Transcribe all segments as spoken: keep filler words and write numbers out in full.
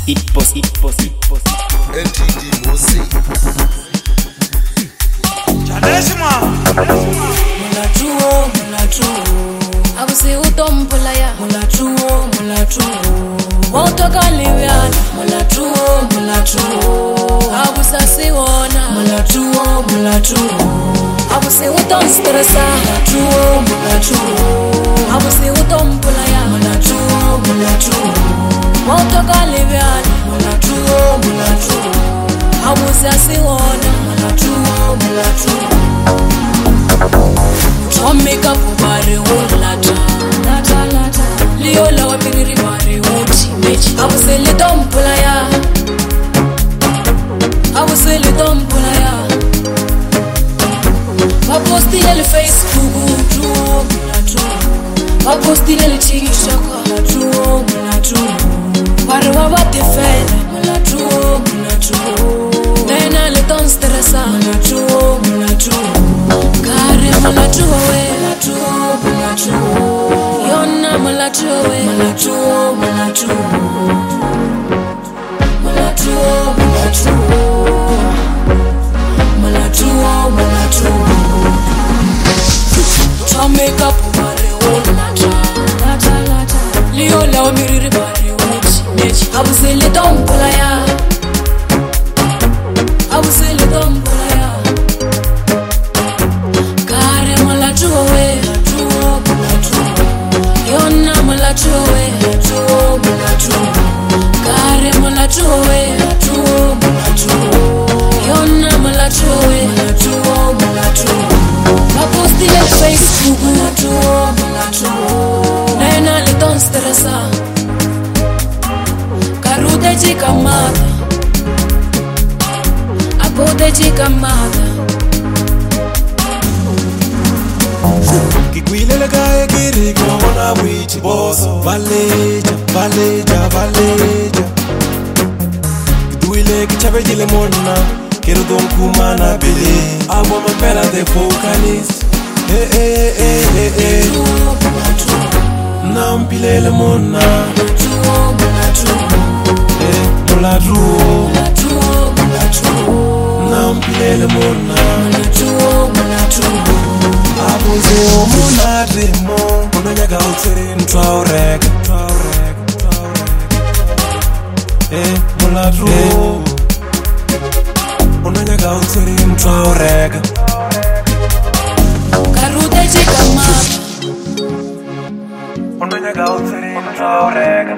Hippos, hippos, hippos, N T D Mosi. Chaleshima. Mula chuo, mula chuo. Abusi utompula ya. Mula chuo, mula chuo. Wotoka livyana. Mula chuo, mula chuo. Abusa siwona. Mula chuo, mula chuo. Abusi utomstresa. Mula chuo, mula chuo. Abusi utompula ya. Mula chuo, mula chuo. Wotoka livyana. Mula chuo, mula chuo. Abusa siwona. Mula chuo, mula chuo. Make up bari ulata lata lata Leo la wapiri bari uti mechi Abuseli dompula ya Abuseli dompula ya Waposti lele Facebook Tuo mula tuo Waposti lele TikTok Mula tuo mula tuo Bari wabati fede Mula tuo mula tuo Nena le ton stressa Mula tuo mula tuo Kare mula tuo we Mula tuo mula tuo Yona mula tuo we Mula tuo mula tuo Mula tuo mula tuo Mula tuo mula tuo Twa make up bari ulata lata lata Leo la wamiriri bari uti mechi Abuseli dompula ya Abuseli dompula ya Kare mula tuo we Mula tuo mula tuo Yona mula tuo we Mula tuo mula tuo Kare mula tuo we Mula tuo mula tuo Yona mula tuo we Mula tuo mula tuo Waposti le Facebook Mula tuo mula tuo Nena le ton stressa Karude chika mata Abode chika mata Kikwile le kaya kiri kona wichi boso Valeja, valeja, valeja Kiduile kichabe jile mona Kero don kumana bele Abo mapela the vocalist Eh eh eh eh eh Nampile le mona Tuo mula tuo Eh, mula truo Mula tuo mula tuo Nampile le mona Mula tuo mula tuo Abuze omuna remo Unonyaga utsiri ntwa ureka Eh, mula truo Unonyaga utsiri ntwa ureka Karude chika mata Unonyaga utsiri ntwa ureka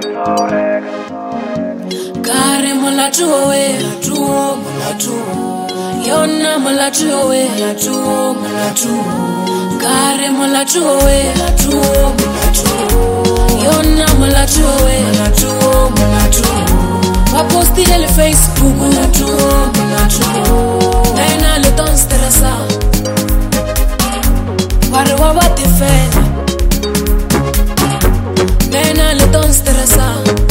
Kare mula tuo we Mula tuo mula tuo Yona mula tuo we Mula tuo mula tuo Kare mula tuo we Mula tuo mula tuo Yona mula tuo we Mula tuo mula tuo Waposti lele Facebook Mula tuo mula tuo Nena le ton stressa Bari wabati fede Nena le ton stressa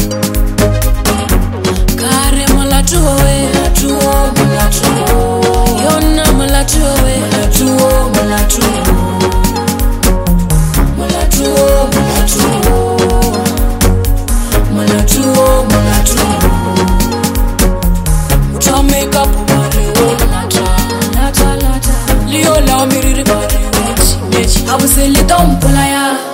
Kare mula tuo we Mula tuo mula tuo Yona mula tuo we Mula tuo mula tuo Mula tuo mula tuo Mula tuo mula tuo Twa make up bari ulata lata lata Leo la wamiriri bari uti mechi Abuseli dompula ya